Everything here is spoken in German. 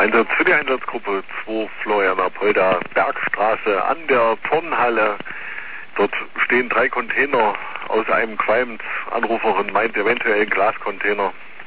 Einsatz für die Einsatzgruppe 2 Florian Apolda, Bergstraße an der Turnhalle. Dort stehen 3 Container aus einem Qualm. Anruferin meint eventuell Glascontainer.